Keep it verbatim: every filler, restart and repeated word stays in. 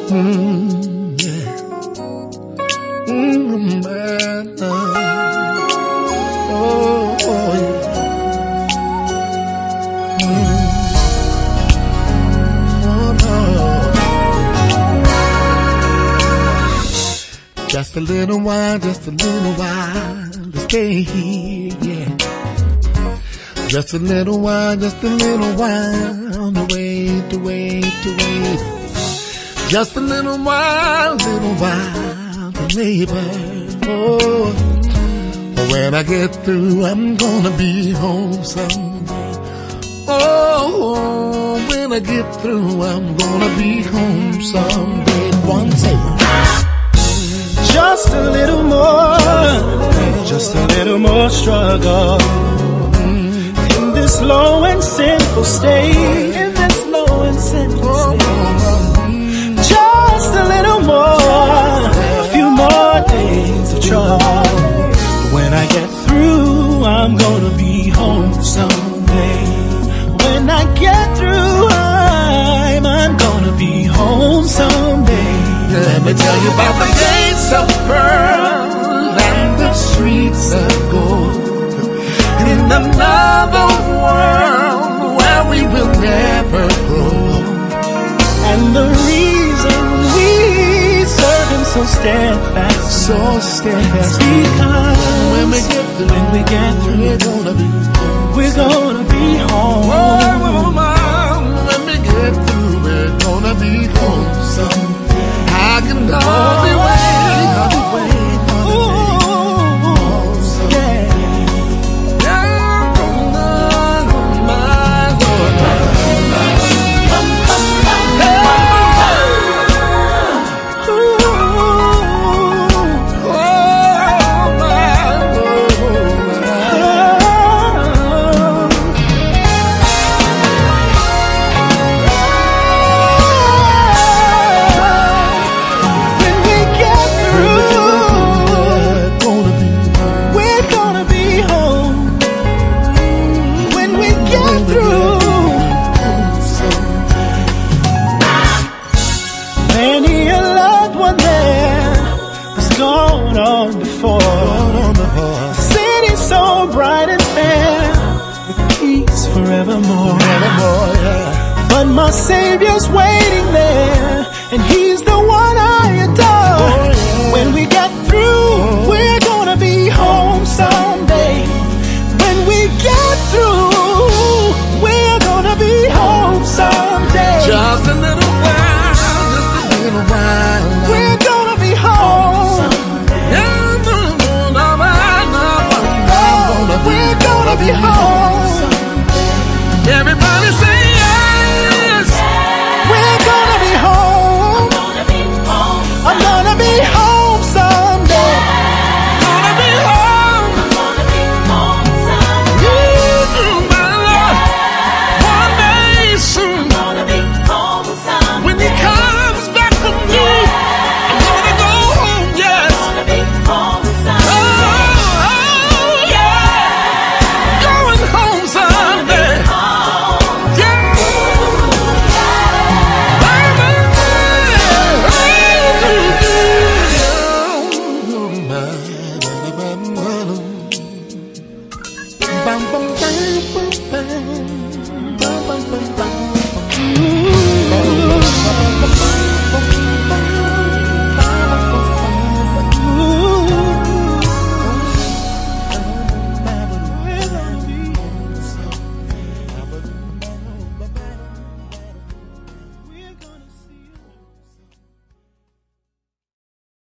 Mm, yeah. Mm, man. Oh, oh, yeah. Mm. Just a little while, just a little while to stay here, yeah. Just a little while, just a little while to wait, to wait, to wait. Just a little while, little while to labor. Oh, when I get through, I'm gonna be home someday. Oh, when I get through, I'm gonna be home someday. One day. Just a little more, just a little more struggle in this low and sinful state, in this low and sinful state. Just a little more, a few more days of trouble. When I get through, I'm gonna be home someday. When I get through, I'm, I'm gonna be home someday. Let me tell you about the gates of pearl and the streets of gold in another world where we will never grow. And the reason we serve Him so steadfast, so steadfast, because when we get through, when we get through, we're gonna be home. We're gonna be home. Oh, mama, when we get through, we're gonna be home someday. I can hardly wait, hardly wait, hardly wait. Yeah, yeah, oh my Lord. Forevermore, yeah. But my Savior's waiting there, and He's the